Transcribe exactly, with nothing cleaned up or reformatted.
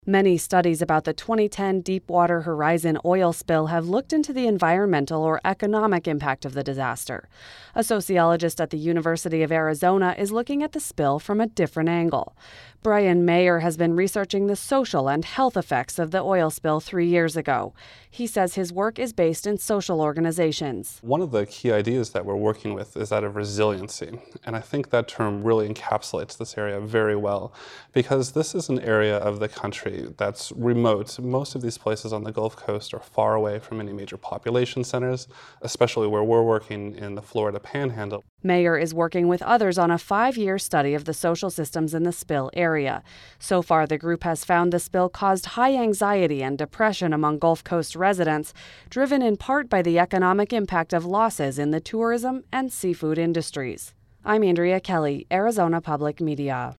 Many studies about the twenty ten Deepwater Horizon oil spill have looked into the environmental or economic impact of the disaster. A sociologist at the University of Arizona is looking at the spill from a different angle. Brian Mayer has been researching the social and health effects of the oil spill three years ago. He says his work is based in social organizations. One of the key ideas that we're working with is that of resiliency, and I think that term really encapsulates this area very well, because this is an area of the country that's remote. Most of these places on the Gulf Coast are far away from any major population centers, especially where we're working in the Florida Panhandle. Mayer is working with others on a five-year study of the social systems in the spill area. So far, the group has found the spill caused high anxiety and depression among Gulf Coast residents, driven in part by the economic impact of losses in the tourism and seafood industries. I'm Andrea Kelly, Arizona Public Media.